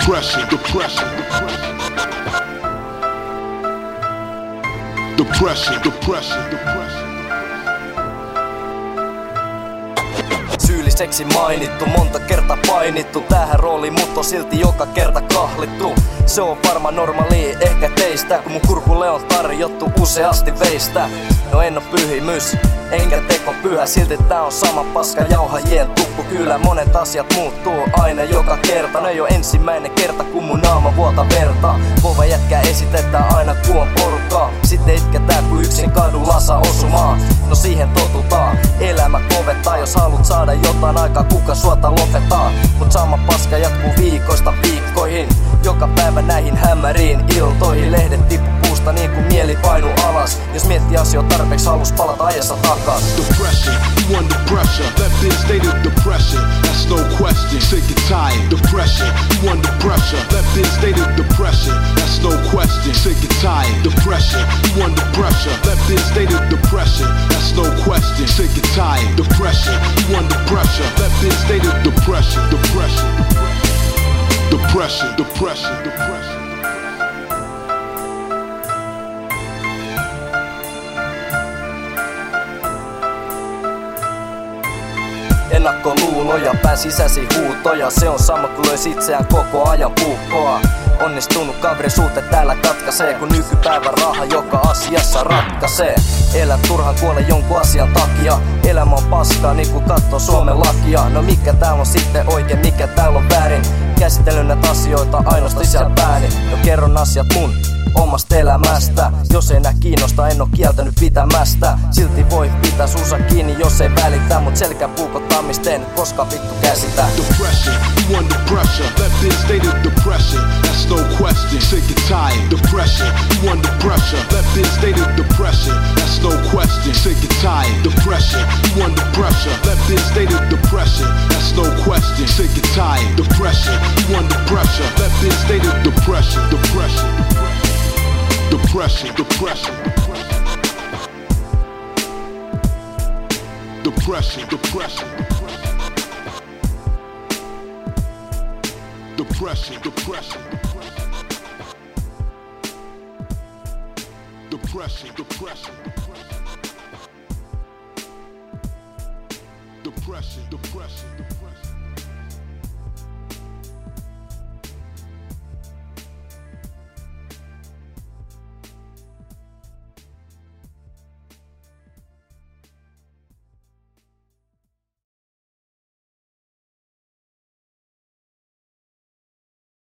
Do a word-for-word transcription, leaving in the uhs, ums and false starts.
Depression, depression, depression, depression, depression. Syylliseksi mainittu, monta kertaa painittu tähän rooliin, mutta on silti joka kerta kahlittu. Se on varma normaali ehkä teistä, kun mun kurkulle on tarjottu useasti veistä. No en oo pyhimys, enkä teko pyhä, silti tää on sama paska jauhajien tukku. Kyllä monet asiat muuttuu aina joka kerta. No ei oo ensimmäinen kerta kun mun naama vuota verta. Kova jätkä esitetään aina kun on porukkaa. Sitten itketään kun yksin kadulla saa osumaan. No siihen totutaan, elämä kovettaa. Jos haluat saada jotain aikaa, kuka suota lopettaa. Mut sama paska jatkuu viikoista viikkoihin. Joka päivä näihin hämäriin iltoihin. Lehdet tippu puusta niin kuin mieli painu alas. Jos miettii asioita tarpeeksi, halus palata ajassa takas. Depression, you under pressure. Left in state of depression, that's no question. Sick and tired, depression, you under pressure. Left in state of depression, that's no question. Sick and tired, depression, you under pressure. Left in state of depression, that's no question. Sick and tired, depression, you under pressure. Left in state of depression, depression, depression, depression, depression. Ennakkoluuloja, pään sisäsi huutoja. Se on sama kun löis itseään koko ajan puukkoa. Onnistunut kaveri suhte täällä katkaisee, kun nykypäivän raha joka asiassa ratkaisee. Elä turhan kuole jonkun asian takia. Elämä on paskaa niin kun kattoo Suomen lakia. No mikä täällä on sitten oikein, mikä täällä on väärin? Käsitellyn näitä asioita ainoastaan siellä pääni. No kerron asiat mun omasta elämästä. Jos ei nää kiinnosta, en oo kieltänyt pitämästä. Silti voi pitää suusa kiinni, jos ei välitä. Mut selkä puukottaa, mistä en koskaan vittu käsitä. Depression, you under pressure. Left in state of depression, that's no question. Sick and tired, depression, you under pressure. Left in state of depression, that's no question. Sick and tired, depression, you under pressure. Left in state of depression, that's no question. Sick and tired, depression, you under pressure. Left in state of depression, depression, depression, depression, depression, depression, depression, depression, depression, depression, depression, depression, depression.